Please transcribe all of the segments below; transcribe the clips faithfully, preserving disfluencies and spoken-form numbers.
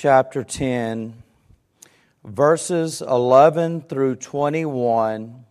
chapter ten, verses eleven through twenty-one,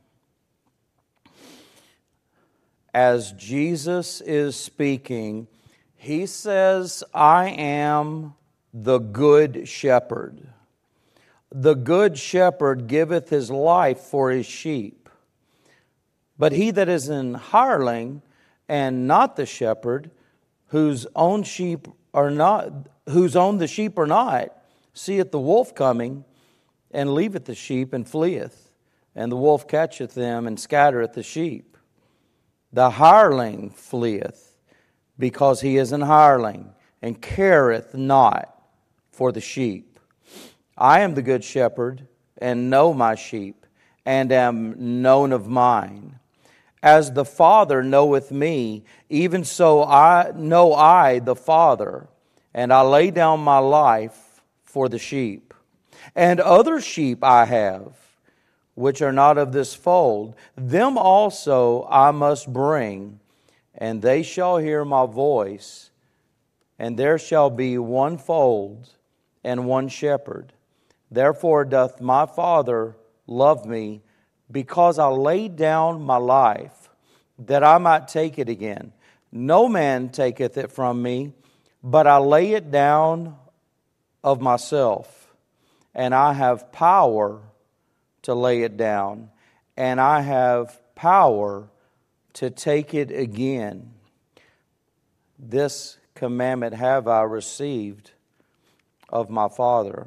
as Jesus is speaking, He says, I am the good shepherd. The good shepherd giveth his life for his sheep. But he that is an hireling and not the shepherd, whose own sheep are not, whose own the sheep are not, seeth the wolf coming, and leaveth the sheep, and fleeth. And the wolf catcheth them, and scattereth the sheep. The hireling fleeth, because he is an hireling, and careth not for the sheep. I am the good shepherd, and know my sheep, and am known of mine. As the Father knoweth me, even so I know I the Father, and I lay down my life for the sheep. And other sheep I have, which are not of this fold, them also I must bring, and they shall hear my voice, and there shall be one fold and one shepherd. Therefore doth my Father love me, because I laid down my life, that I might take it again. No man taketh it from me, but I lay it down of myself. And I have power to lay it down, and I have power to take it again. This commandment have I received of my Father.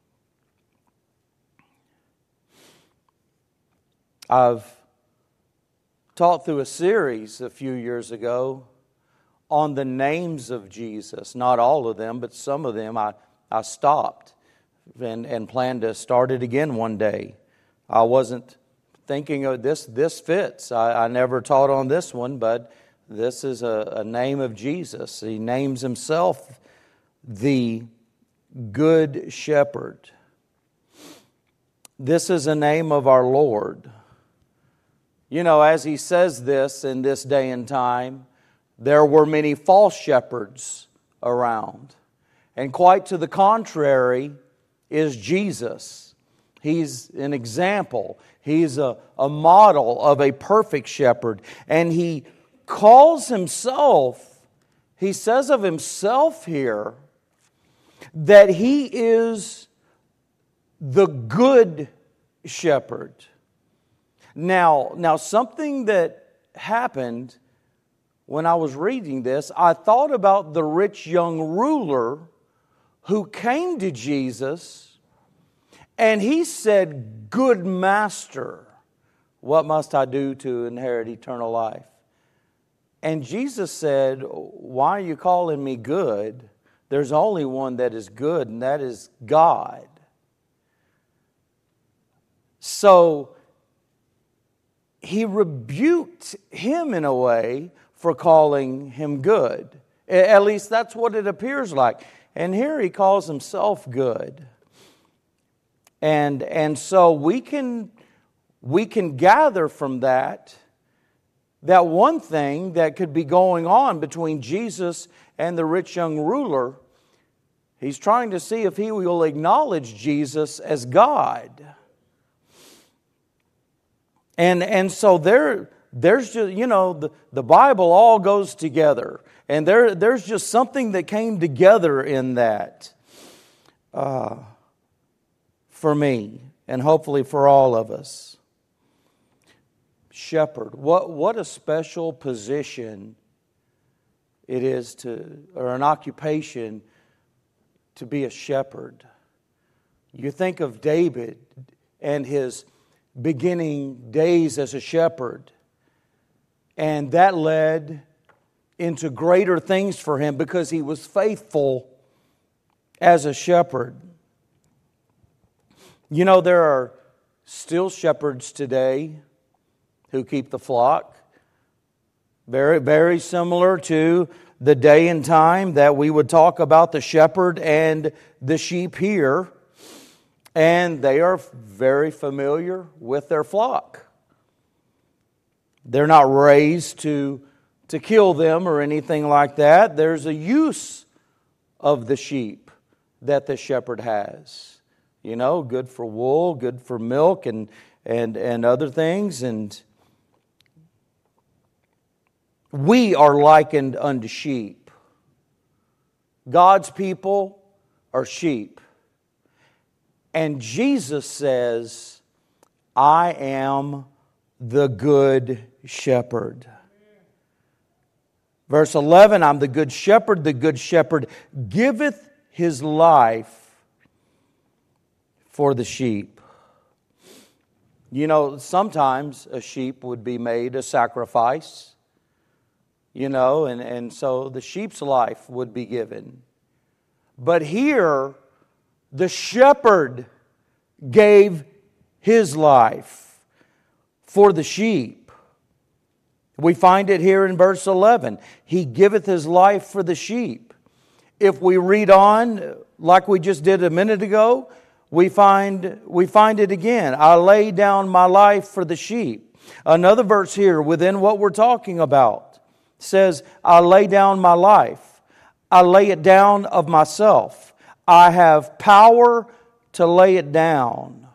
I've taught through a series a few years ago on the names of Jesus. Not all of them, but some of them I, I stopped and, and planned to start it again one day. I wasn't thinking of this, this fits. I, I never taught on this one, but this is a, a name of Jesus. He names Himself the Good Shepherd. This is a name of our Lord. You know, as He says this in this day and time, there were many false shepherds around. And quite to the contrary is Jesus. He's an example. He's a, a model of a perfect shepherd. And He calls Himself, He says of Himself here, that He is the good shepherd. Now, now something that happened when I was reading this, I thought about the rich young ruler who came to Jesus, and he said, Good Master, what must I do to inherit eternal life? And Jesus said, Why are you calling me good? There's only one that is good, and that is God. So He rebuked him in a way for calling him good. At least that's what it appears like. And here He calls Himself good. And, and so we can, we can gather from that that one thing that could be going on between Jesus and the rich young ruler, he's trying to see if he will acknowledge Jesus as God. And, and so there, there's just, you know, the, the Bible all goes together. And there, there's just something that came together in that uh, for me, and hopefully for all of us. Shepherd, what, what a special position it is to, or an occupation to be a shepherd. You think of David and his beginning days as a shepherd, and that led into greater things for him because he was faithful as a shepherd. You know, there are still shepherds today who keep the flock. Very, very similar to the day and time that we would talk about the shepherd and the sheep here. And they are very familiar with their flock. They're not raised to, to kill them or anything like that. There's a use of the sheep. that the shepherd has. You know, good for wool, good for milk and, and, and other things. And we are likened unto sheep. God's people are sheep. And Jesus says, I am the good shepherd. Verse eleven, I'm the good shepherd. The good shepherd giveth his life for the sheep. You know, sometimes a sheep would be made a sacrifice. You know, and, and so the sheep's life would be given. But here, the shepherd gave his life for the sheep. We find it here in verse eleven. He giveth his life for the sheep. If we read on, like we just did a minute ago, we find, we find it again. I lay down my life for the sheep. Another verse here within what we're talking about says, I lay down my life. I lay it down of myself. I have power to lay it down.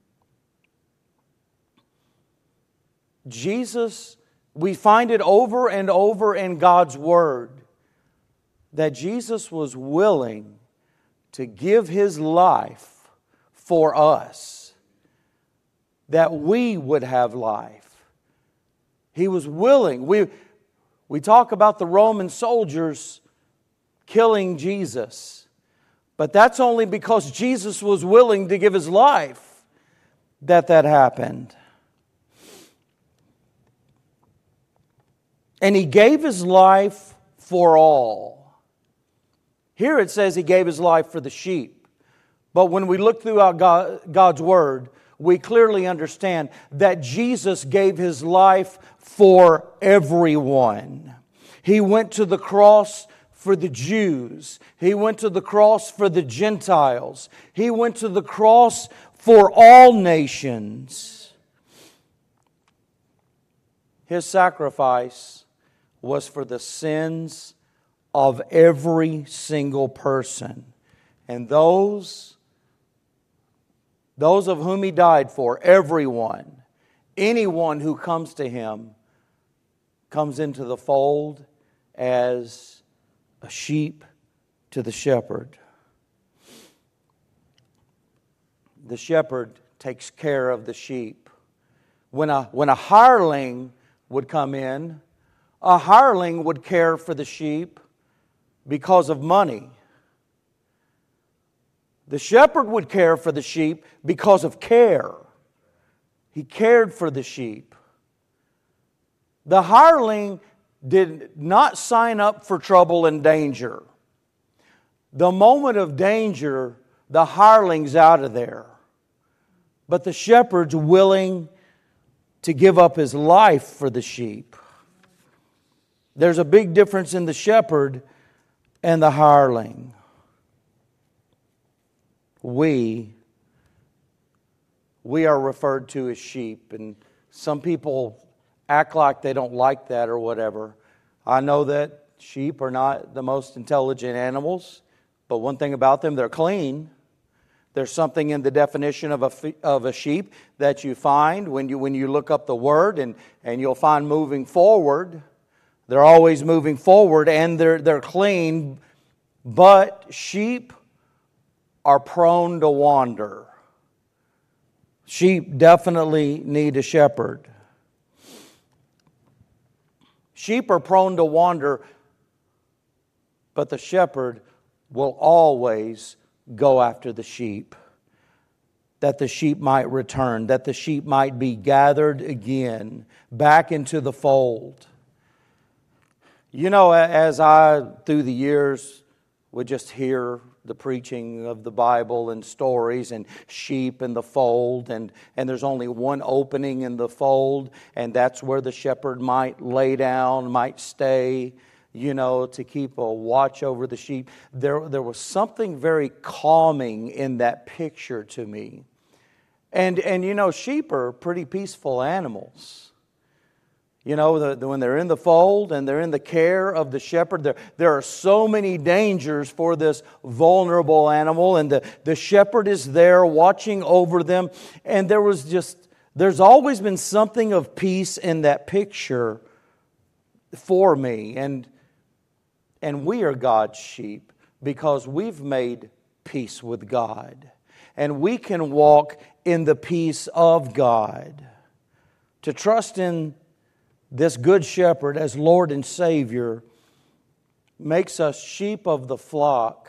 Jesus, we find it over and over in God's Word that Jesus was willing to give His life for us, that we would have life. He was willing. We We talk about the Roman soldiers killing Jesus. But that's only because Jesus was willing to give His life that that happened. And He gave His life for all. Here it says He gave His life for the sheep. But when we look throughout God, God's Word, we clearly understand that Jesus gave His life for everyone. He went to the cross for the Jews. He went to the cross for the Gentiles. He went to the cross for all nations. His sacrifice was for the sins of every single person. And those, those of whom He died for, everyone, anyone who comes to Him comes into the fold as a sheep to the shepherd. The shepherd takes care of the sheep. When a, when a hireling would come in, a hireling would care for the sheep because of money. The shepherd would care for the sheep because of care. He cared for the sheep. The hireling did not sign up for trouble and danger. The moment of danger, the hireling's out of there. But the shepherd's willing to give up his life for the sheep. There's a big difference in the shepherd and the hireling. We, we are referred to as sheep, and some people act like they don't like that or whatever. I know that sheep are not the most intelligent animals, but one thing about them, they're clean. There's something in the definition of a, of a sheep that you find when you, when you look up the word, and, and you'll find moving forward. They're always moving forward, and they're, they're clean, but sheep are prone to wander. Sheep definitely need a shepherd. Sheep are prone to wander, but the shepherd will always go after the sheep, that the sheep might return, that the sheep might be gathered again back into the fold. You know, as I, through the years, would just hear the preaching of the Bible and stories and sheep in the fold, and, and there's only one opening in the fold, and that's where the shepherd might lay down, might stay, you know, to keep a watch over the sheep. There, there was something very calming in that picture to me. And, and you know, sheep are pretty peaceful animals. You know, the, the, when they're in the fold and they're in the care of the shepherd, there, there are so many dangers for this vulnerable animal. And the, the shepherd is there watching over them. And there was just, there's always been something of peace in that picture for me. And, and we are God's sheep because we've made peace with God. And we can walk in the peace of God. To trust in this good shepherd as Lord and Savior makes us sheep of the flock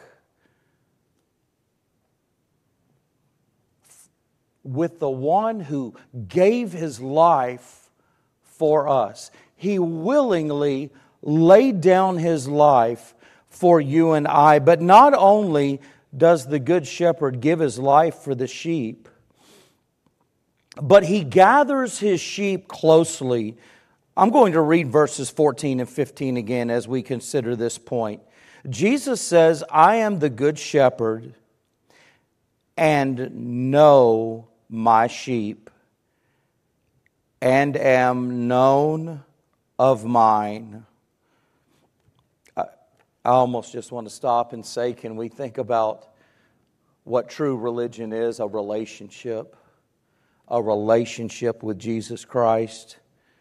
with the one who gave His life for us. He willingly laid down His life for you and I. But not only does the good shepherd give His life for the sheep, but He gathers His sheep closely. I'm going to read verses fourteen and fifteen again as we consider this point. Jesus says, I am the good shepherd and know my sheep and am known of mine. I, I almost just want to stop and say, can we think about what true religion is? A relationship. A relationship with Jesus Christ.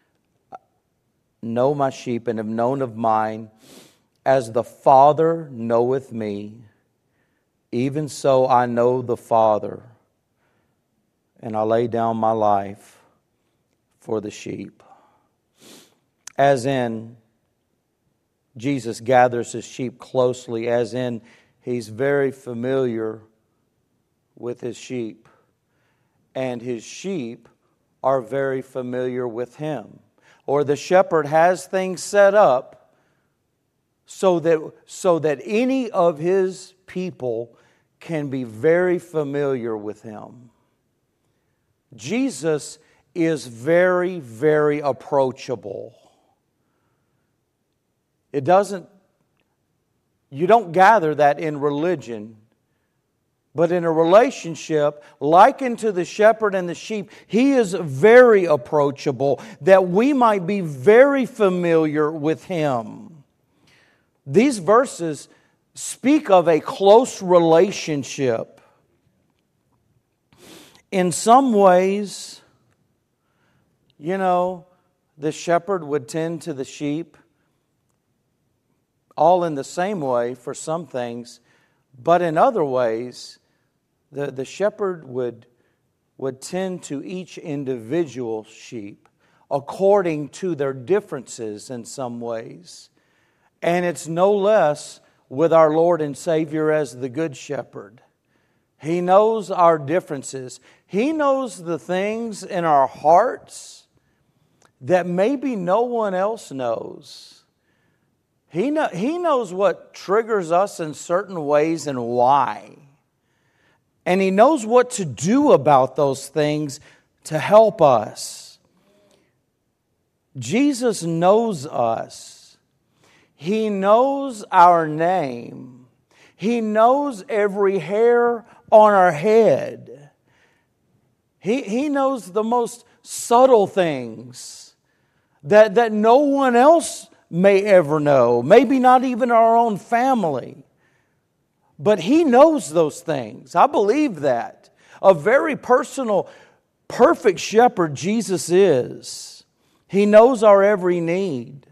Know my sheep and have known of mine, as the Father knoweth me, even so I know the Father, and I lay down my life for the sheep. As in, Jesus gathers His sheep closely, as in, He's very familiar with His sheep, and His sheep are very familiar with Him. Or the shepherd has things set up so that, so that any of His people can be very familiar with Him. Jesus is very, very approachable. It doesn't, you don't gather that in religion. But in a relationship, likened to the shepherd and the sheep, He is very approachable, that we might be very familiar with Him. These verses speak of a close relationship. In some ways, you know, the shepherd would tend to the sheep all in the same way for some things, but in other ways, The, the shepherd would, would tend to each individual sheep according to their differences in some ways. And it's no less with our Lord and Savior as the Good Shepherd. He knows our differences. He knows the things in our hearts that maybe no one else knows. He, know, he knows what triggers us in certain ways and why. And He knows what to do about those things to help us. Jesus knows us. He knows our name. He knows every hair on our head. He, he knows the most subtle things that, that no one else may ever know. Maybe not even our own family. But He knows those things. I believe that. A very personal, perfect shepherd Jesus is. He knows our every need.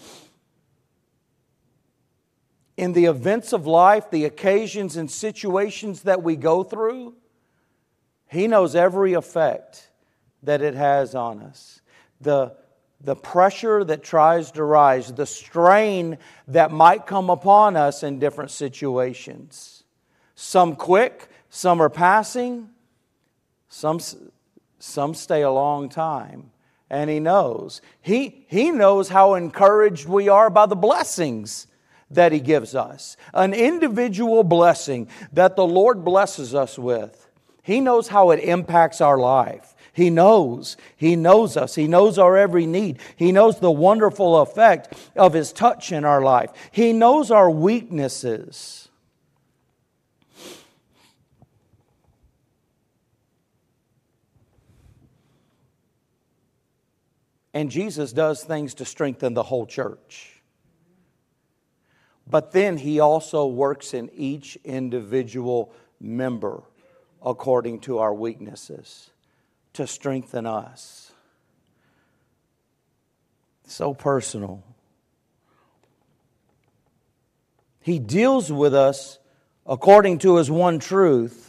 In the events of life, the occasions and situations that we go through, He knows every effect that it has on us. The The pressure that tries to rise, the strain that might come upon us in different situations. Some quick, some are passing, some, some stay a long time. And He knows. He, he knows how encouraged we are by the blessings that He gives us. An individual blessing that the Lord blesses us with. He knows how it impacts our life. He knows. He knows us. He knows our every need. He knows the wonderful effect of His touch in our life. He knows our weaknesses. And Jesus does things to strengthen the whole church. But then He also works in each individual member according to our weaknesses to strengthen us. So personal. He deals with us according to His one truth.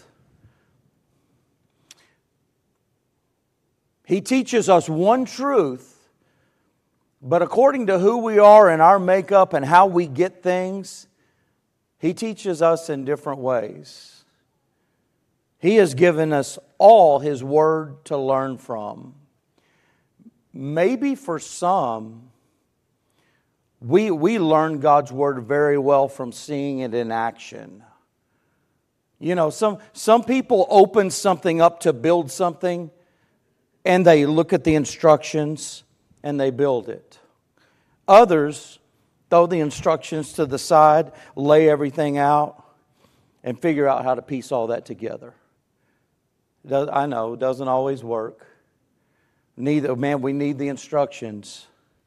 He teaches us one truth, but according to who we are and our makeup and how we get things, He teaches us in different ways. He has given us all His Word to learn from. Maybe for some, we, we learn God's Word very well from seeing it in action. You know, some, some people open something up to build something, and they look at the instructions and they build it. Others throw the instructions to the side, lay everything out, and figure out how to piece all that together. I know, it doesn't always work. Neither, man, we need the instructions.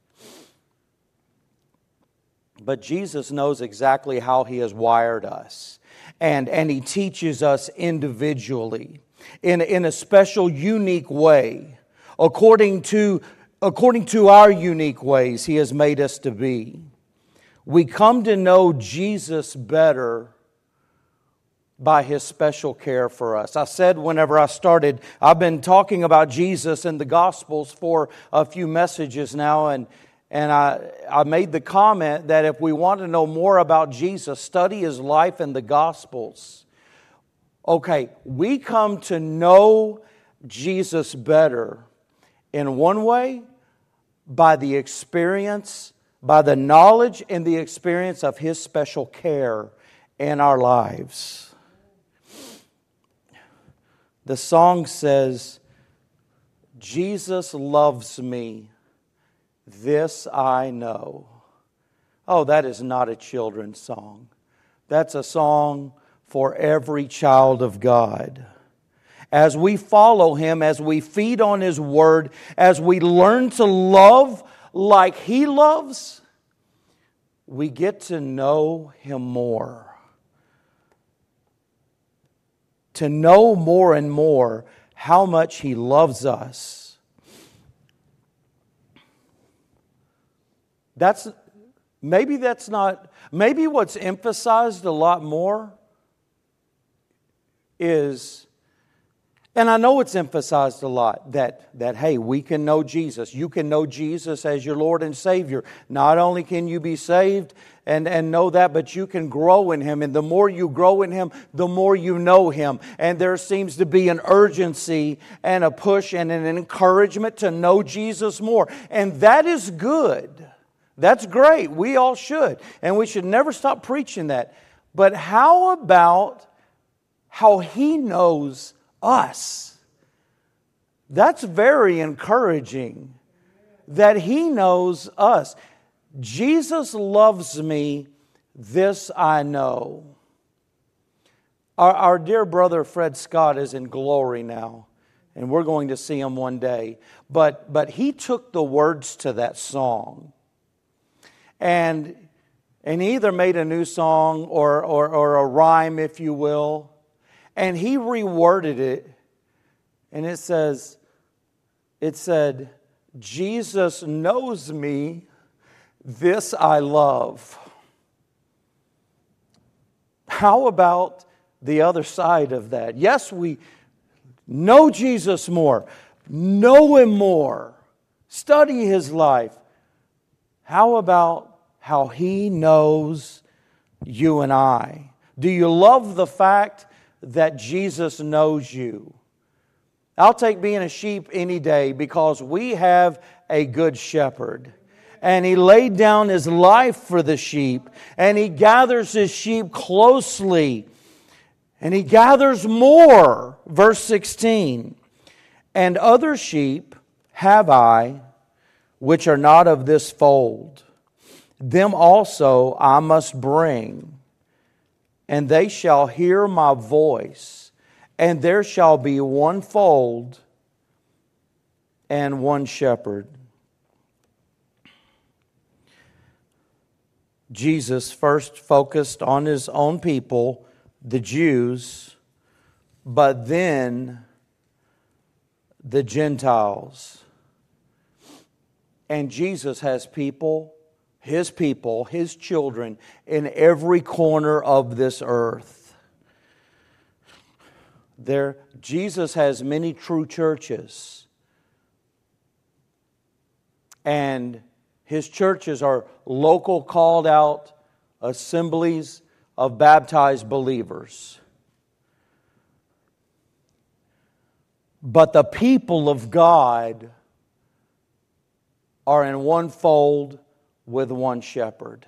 But Jesus knows exactly how He has wired us. And, and He teaches us individually in, in a special, unique way. According to, according to our unique ways He has made us to be. We come to know Jesus better by His special care for us. I said whenever I started, I've been talking about Jesus in the Gospels for a few messages now, and, and I, I made the comment that if we want to know more about Jesus, study His life in the Gospels. Okay, we come to know Jesus better in one way, by the experience, by the knowledge and the experience of His special care in our lives. The song says, Jesus loves me, this I know. Oh, that is not a children's song. That's a song for every child of God. As we follow Him, as we feed on His Word, as we learn to love like He loves, we get to know Him more. To know more and more how much He loves us. That's maybe that's not, maybe what's emphasized a lot more is, and I know it's emphasized a lot, that, that, hey, we can know Jesus. You can know Jesus as your Lord and Savior. Not only can you be saved and, and know that, but you can grow in Him. And the more you grow in Him, the more you know Him. And there seems to be an urgency and a push and an encouragement to know Jesus more. And that is good. That's great. We all should. And we should never stop preaching that. But how about how He knows us? That's very encouraging that He knows us. Jesus loves me, this I know. Our, our dear brother Fred Scott is in glory now, and we're going to see him one day. But, but he took the words to that song and, and he either made a new song or, or, or a rhyme, if you will, and he reworded it. And it says, it said, Jesus knows me, this I love. How about the other side of that? Yes, we know Jesus more, know Him more, study His life. How about how He knows you and I? Do you love the fact that Jesus knows you? I'll take being a sheep any day because we have a good shepherd. And He laid down His life for the sheep. And He gathers His sheep closely. And He gathers more. Verse sixteen. And other sheep have I, which are not of this fold. Them also I must bring. And they shall hear my voice. And there shall be one fold and one shepherd. Jesus first focused on His own people, the Jews, but then the Gentiles. And Jesus has people, His people, His children, in every corner of this earth. There, Jesus has many true churches. And His churches are local, called out assemblies of baptized believers. But the people of God are in one fold with one shepherd.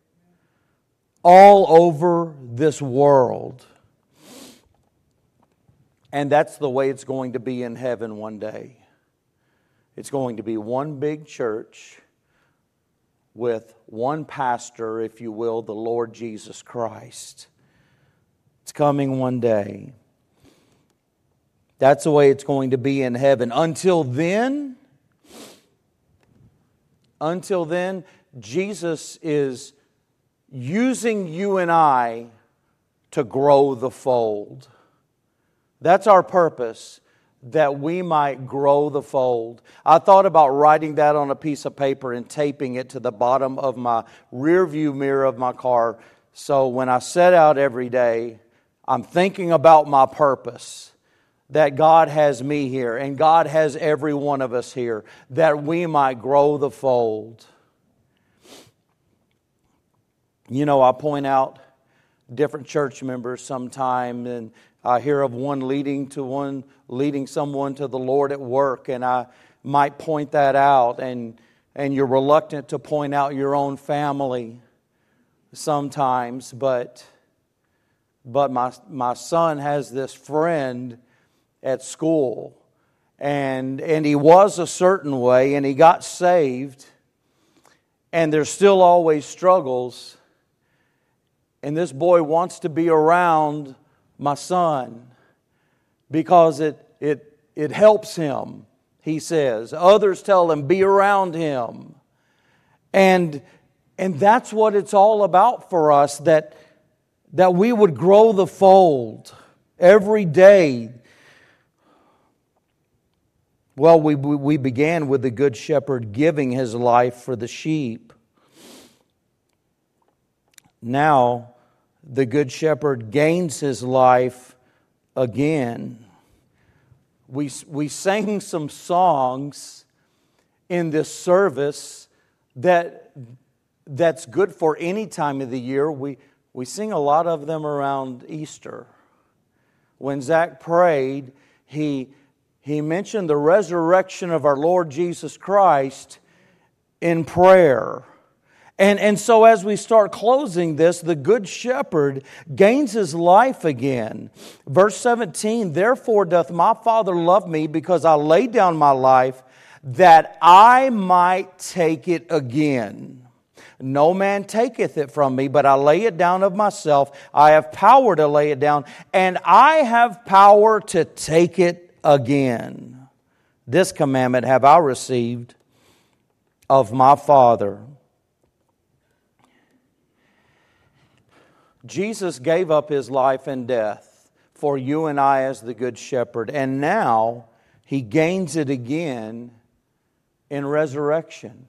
All over this world. And that's the way it's going to be in heaven one day. It's going to be one big church with one pastor, if you will, the Lord Jesus Christ. It's coming one day. That's the way it's going to be in heaven. Until then, until then, Jesus is using you and I to grow the fold. That's our purpose, that we might grow the fold. I thought about writing that on a piece of paper and taping it to the bottom of my rear view mirror of my car. So when I set out every day, I'm thinking about my purpose, that God has me here and God has every one of us here, that we might grow the fold. You know, I point out different church members sometime, and I hear of one leading to one leading someone to the Lord at work, and I might point that out, and and you're reluctant to point out your own family sometimes, but but my my son has this friend at school, and and he was a certain way, and he got saved, and there's still always struggles, and this boy wants to be around my son because it it it helps him, he says. Others tell him, be around him. And and that's what it's all about for us, that that we would grow the fold every day. Well, we we began with the Good Shepherd giving His life for the sheep. Now, the Good Shepherd gains His life again. We, we sang some songs in this service that that's good for any time of the year. We, we sing a lot of them around Easter. When Zach prayed, he, he mentioned the resurrection of our Lord Jesus Christ in prayer. And, and so as we start closing this, the Good Shepherd gains His life again. Verse seventeen, therefore doth my Father love me, because I laid down my life, that I might take it again. No man taketh it from me, but I lay it down of myself. I have power to lay it down, and I have power to take it again. This commandment have I received of my Father. Jesus gave up His life and death for you and I as the Good Shepherd. And now He gains it again in resurrection.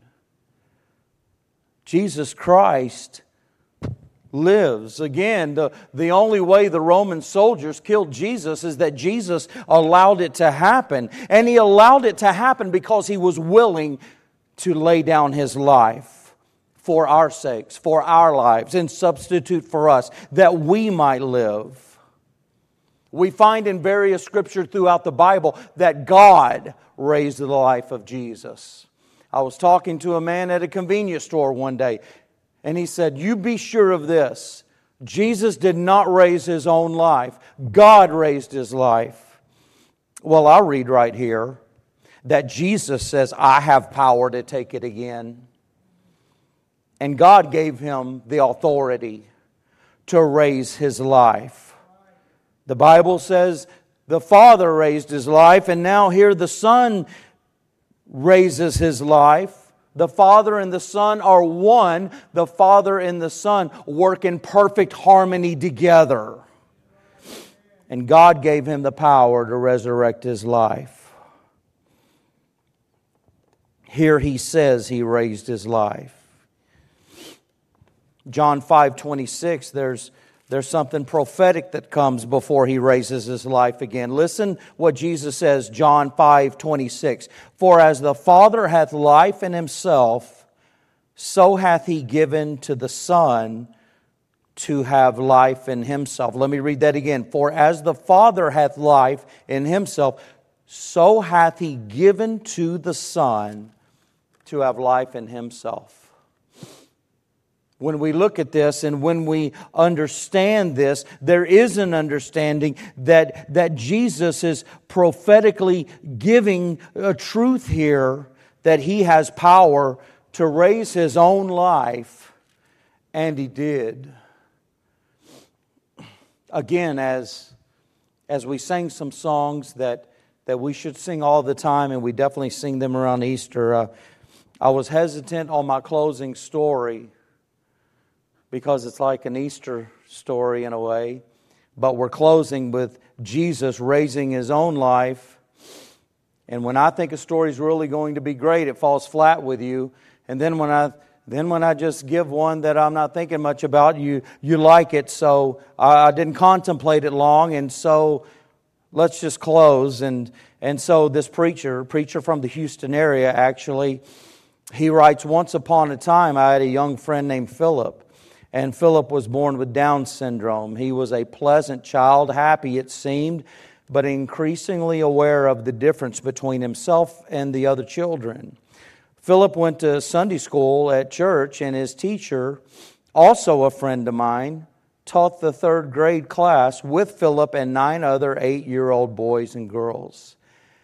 Jesus Christ lives. Again, the, the only way the Roman soldiers killed Jesus is that Jesus allowed it to happen. And He allowed it to happen because He was willing to lay down His life for our sakes, for our lives, and substitute for us, that we might live. We find in various scriptures throughout the Bible that God raised the life of Jesus. I was talking to a man at a convenience store one day, and he said, you be sure of this, Jesus did not raise His own life. God raised His life. Well, I'll read right here that Jesus says, I have power to take it again. And God gave Him the authority to raise His life. The Bible says the Father raised His life, and now here the Son raises His life. The Father and the Son are one. The Father and the Son work in perfect harmony together. And God gave him the power to resurrect his life. Here he says he raised his life. John five twenty-six, there's, there's something prophetic that comes before he raises his life again. Listen what Jesus says, John five twenty-six. For as the Father hath life in himself, so hath he given to the Son to have life in himself. Let me read that again. For as the Father hath life in himself, so hath he given to the Son to have life in himself. When we look at this and when we understand this, there is an understanding that, that Jesus is prophetically giving a truth here that He has power to raise His own life, and He did. Again, as, as we sang some songs that, that we should sing all the time, and we definitely sing them around Easter, uh, I was hesitant on my closing story, because it's like an Easter story in a way. But we're closing with Jesus raising His own life. And when I think a story is really going to be great, it falls flat with you. And then when I then when I just give one that I'm not thinking much about, you you like it. So I, I didn't contemplate it long. And so let's just close. And, and so this preacher, preacher from the Houston area actually, he writes, once upon a time I had a young friend named Philip. And Philip was born with Down syndrome. He was a pleasant child, happy it seemed, but increasingly aware of the difference between himself and the other children. Philip went to Sunday school at church, and his teacher, also a friend of mine, taught the third grade class with Philip and nine other eight-year-old boys and girls.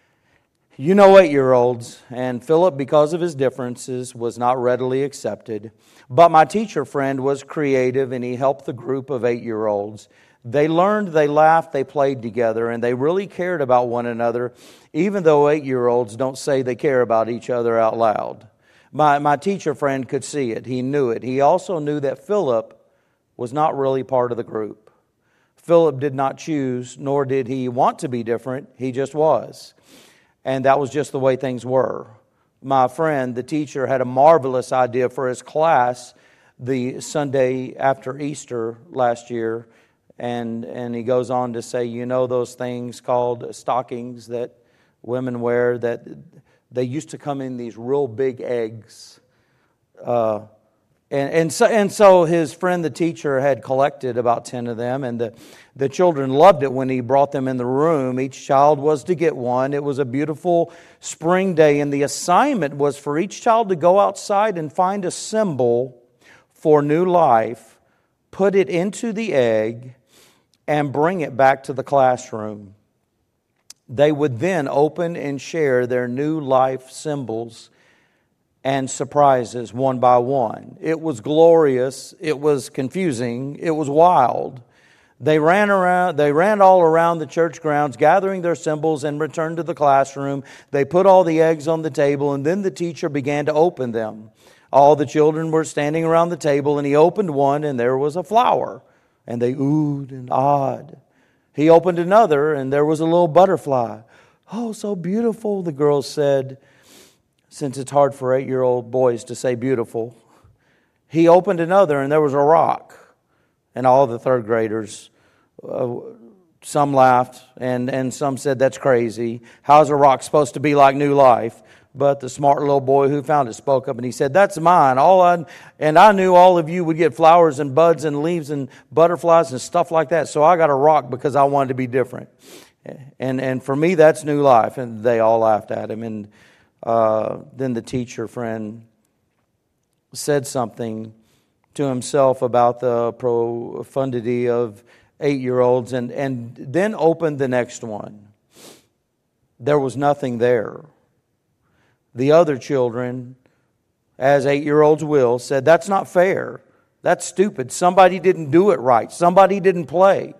You know eight-year-olds, and Philip, because of his differences, was not readily accepted. But my teacher friend was creative, and he helped the group of eight-year-olds. They learned, they laughed, they played together, and they really cared about one another, even though eight-year-olds don't say they care about each other out loud. My, my teacher friend could see it. He knew it. He also knew that Philip was not really part of the group. Philip did not choose, nor did he want to be different. He just was. And that was just the way things were. My friend, the teacher, had a marvelous idea for his class the Sunday after Easter last year. And, and he goes on to say, you know those things called stockings that women wear, that they used to come in these real big eggs. Uh, and, and, so, and so his friend, the teacher, had collected about ten of them, and the, the children loved it when he brought them in the room. Each child was to get one. It was a beautiful spring day, and the assignment was for each child to go outside and find a symbol for new life, put it into the egg, and bring it back to the classroom. They would then open and share their new life symbols and surprises one by one. It was glorious. It was confusing. It was wild. They ran around, they ran all around the church grounds, gathering their symbols, and returned to the classroom. They put all the eggs on the table, and then the teacher began to open them. All the children were standing around the table, and he opened one, and there was a flower. And they oohed and ahed. He opened another, and there was a little butterfly. Oh, so beautiful, the girls said, since it's hard for eight-year-old boys to say beautiful. He opened another, and there was a rock. And all the third graders, uh, some laughed, and, and some said, that's crazy. How's a rock supposed to be like new life? But the smart little boy who found it spoke up, and he said, that's mine. All I, and I knew all of you would get flowers and buds and leaves and butterflies and stuff like that, so I got a rock because I wanted to be different. And, and for me, that's new life. And they all laughed at him. And uh, then the teacher friend said something to himself about the profundity of eight-year-olds, and, and then opened the next one. There was nothing there. The other children, as eight-year-olds will, said, that's not fair. That's stupid. Somebody didn't do it right. Somebody didn't play.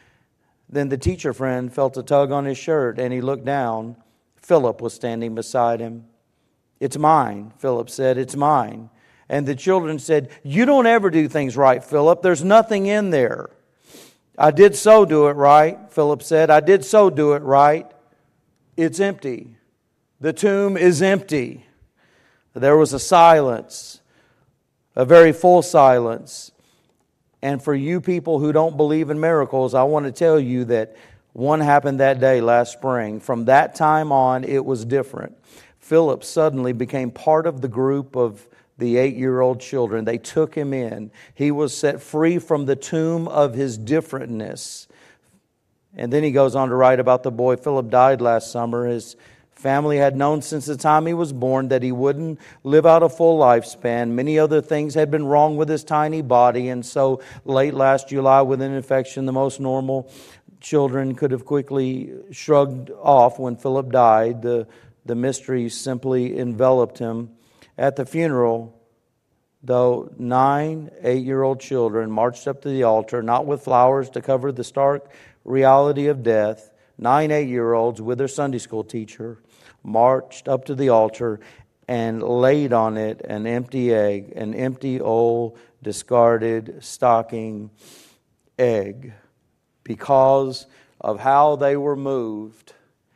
Then the teacher friend felt a tug on his shirt, and he looked down. Philip was standing beside him. "It's mine," Philip said, "it's mine." And the children said, "You don't ever do things right, Philip. There's nothing in there." "I did so do it right," Philip said. "I did so do it right. It's empty. The tomb is empty." There was a silence, a very full silence. And for you people who don't believe in miracles, I want to tell you that one happened that day last spring. From that time on, it was different. Philip suddenly became part of the group of the eight-year-old children. They took him in. He was set free from the tomb of his differentness. And then he goes on to write about the boy. Philip died last summer. His family had known since the time he was born that he wouldn't live out a full lifespan. Many other things had been wrong with his tiny body. And so late last July, with an infection, the most normal children could have quickly shrugged off when Philip died. The, the mystery simply enveloped him. At the funeral, though, nine eight-year-old children marched up to the altar, not with flowers to cover the stark reality of death. Nine eight-year-olds with their Sunday school teacher marched up to the altar and laid on it an empty egg, an empty, old, discarded, stocking egg, because of how they were moved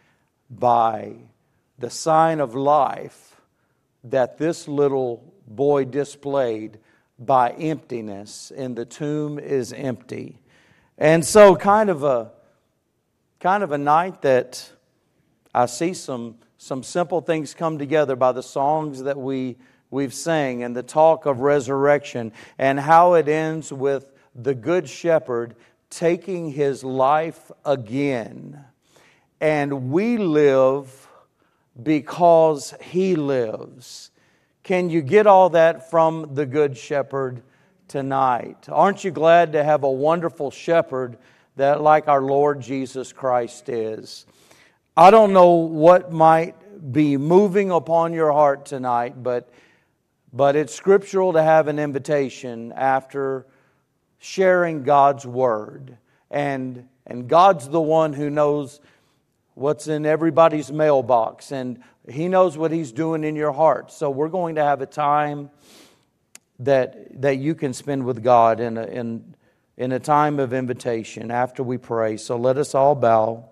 by the sign of life that this little boy displayed by emptiness, and the tomb is empty. And so kind of a kind of a night that I see some some simple things come together by the songs that we we've sang and the talk of resurrection, and how it ends with the Good Shepherd taking his life again. And we live because he lives. Can you get all that from the Good Shepherd tonight? Aren't you glad to have a wonderful shepherd that, like our Lord Jesus Christ is? I don't know what might be moving upon your heart tonight, but but it's scriptural to have an invitation after sharing God's Word. And, and God's the one who knows what's in everybody's mailbox, and He knows what He's doing in your heart. So we're going to have a time that that you can spend with God in a, in, in a time of invitation after we pray. So let us all bow.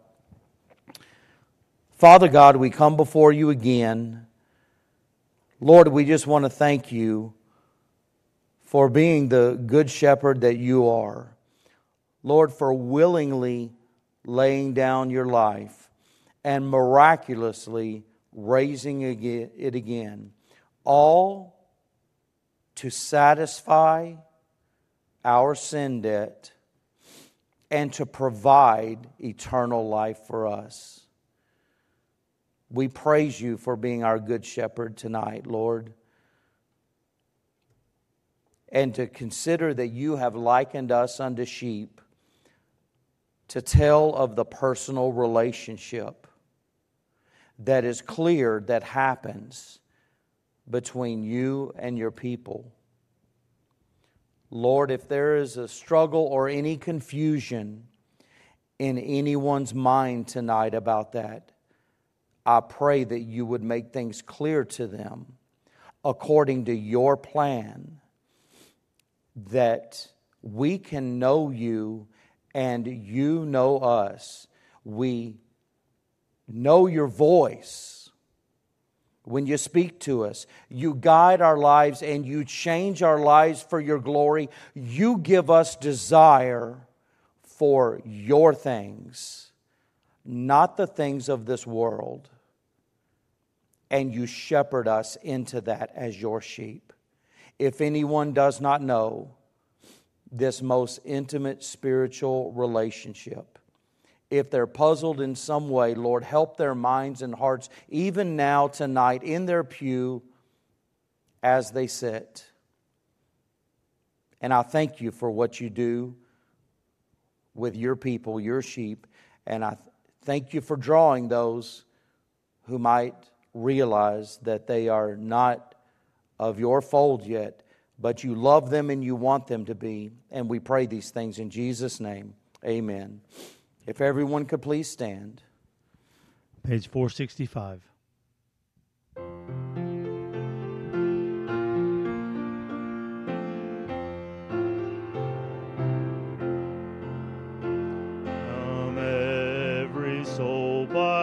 Father God, we come before You again. Lord, we just want to thank You for being the good shepherd that You are. Lord, for willingly laying down Your life and miraculously raising it again, all to satisfy our sin debt and to provide eternal life for us. We praise You for being our good shepherd tonight, Lord, and to consider that You have likened us unto sheep, to tell of the personal relationship that is clear that happens between You and Your people. Lord, if there is a struggle or any confusion in anyone's mind tonight about that, I pray that You would make things clear to them according to Your plan, that we can know You and You know us. We know Your voice when You speak to us. You guide our lives and You change our lives for Your glory. You give us desire for Your things, not the things of this world. And You shepherd us into that as Your sheep. If anyone does not know this most intimate spiritual relationship, if they're puzzled in some way, Lord, help their minds and hearts, even now, tonight, in their pew, as they sit. And I thank You for what You do with Your people, Your sheep. And I thank You for drawing those who might realize that they are not of Your fold yet, but You love them and You want them to be. And we pray these things in Jesus' name. Amen. If everyone could please stand. Page four sixty-five.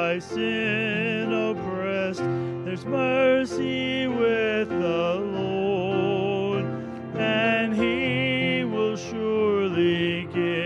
by sin oppressed, there's mercy